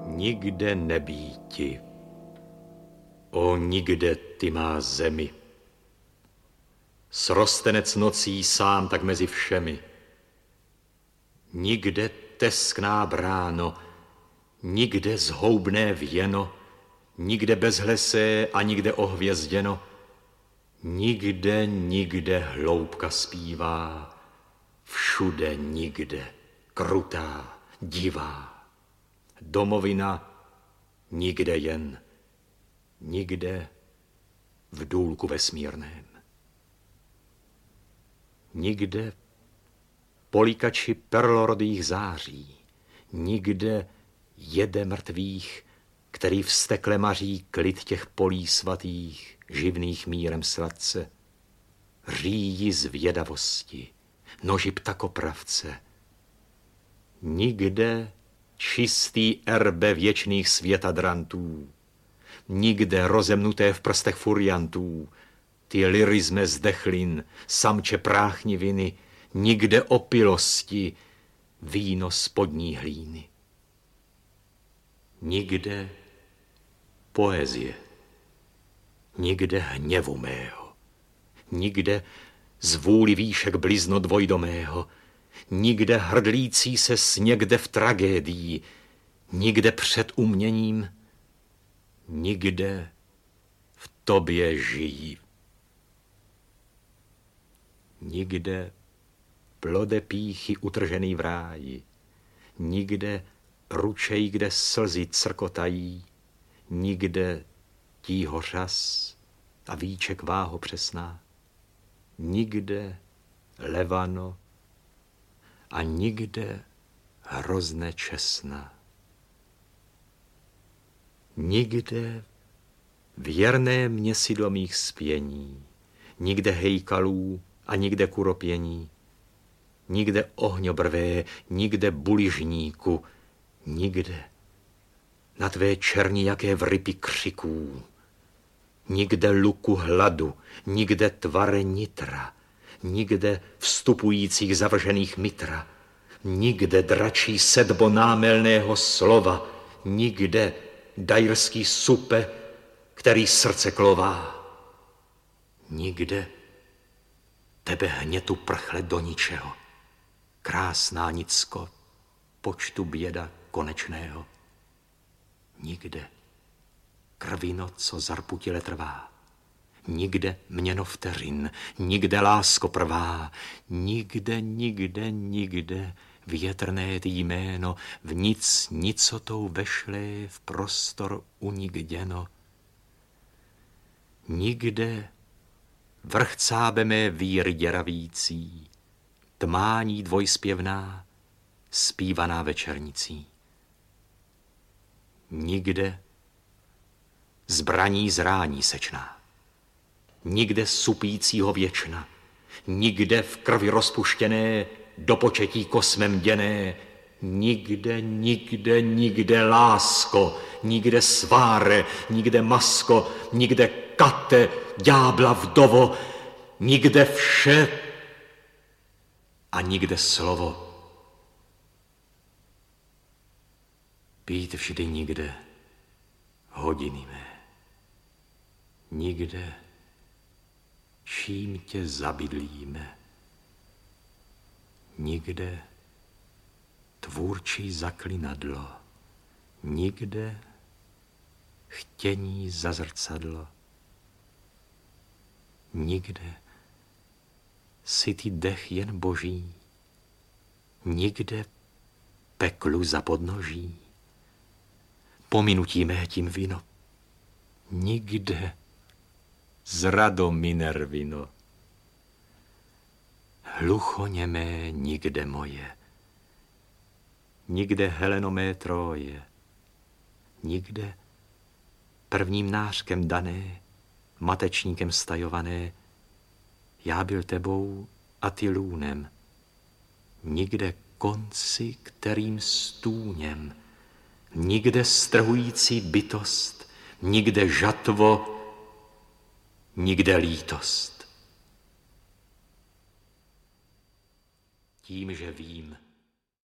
Nikde nebýti, o nikde ty má zemi. Srostenec nocí sám tak mezi všemi. Nikde teskná bráno, nikde zhoubné věno, nikde bezhlesé a nikde ohvězděno. Nikde, nikde hloubka zpívá, všude nikde, krutá, divá. Domovina nikde jen, nikde v důlku vesmírném. Nikde polikači perlorodých září, nikde jede mrtvých, který vztekle maří klid těch polí svatých, živných mírem sladce, říjí zvědavosti, noži ptakopravce. Nikde čistý erbe věčných světadrantů, nikde rozemnuté v prstech furiantů, ty lirizme zdechlin, samče práchniviny, nikde opilosti, víno spodní hlíny. Nikde poezie, nikde hněvu mého, nikde zvůli výšek blizno dvojdomého, nikde hrdlící se sněkde v tragédii, nikde před uměním, nikde v tobě žijí. Nikde plode pýchy utržený v ráji, nikde ručej, kde slzy crkotají, nikde tího řas a víček váho přesná, nikde levano a nikde hrozné česna. Nikde věrné měsidlo mých spění, nikde hejkalů a nikde kuropění, nikde ohňobrvé, nikde buližníku, nikde na tvé černí jaké vrypy křiků, nikde luku hladu, nikde tvare nitra, nikde vstupujících zavržených mitra, nikde dračí sedbo námelného slova, nikde dajrský supe, který srdce klová, nikde tebe hnětu prchle do ničeho, krásná nicko, počtu běda konečného. Nikde krvino, co zarputile trvá, nikde měno vteřin, nikde lásko prvá, nikde, nikde, nikde větrné ty jméno, v nic nicotou vešlé v prostor unikděno. Nikde vrchcábe mé víry děravící, tmání dvojspěvná, zpívaná večernicí. Nikde zbraní zrání sečná, nikde supícího věčna, nikde v krvi rozpuštěné, do početí kosmem děné, nikde, nikde, nikde lásko, nikde sváre, nikde masko, nikde kate, ďábla vdovo, nikde vše a nikde slovo. Být vždy nikde, hodiny mé, nikde, čím tě zabydlíme, nikde tvůrčí zaklinadlo, nikde chtění za zrcadlo, nikde sytý dech jen boží, nikde peklu za podnoží, pominutí mé tím vino, nikde zrado minervino, hluchoněmé nikde moje, nikde Heleno mé Tróje, nikde prvním nářkem dané, matečníkem stajované, já byl tebou a ty lůnem, nikde konci, kterým stůněm, nikde strhující bytost, nikde žatvo, nikde lítost. Tím, že vím,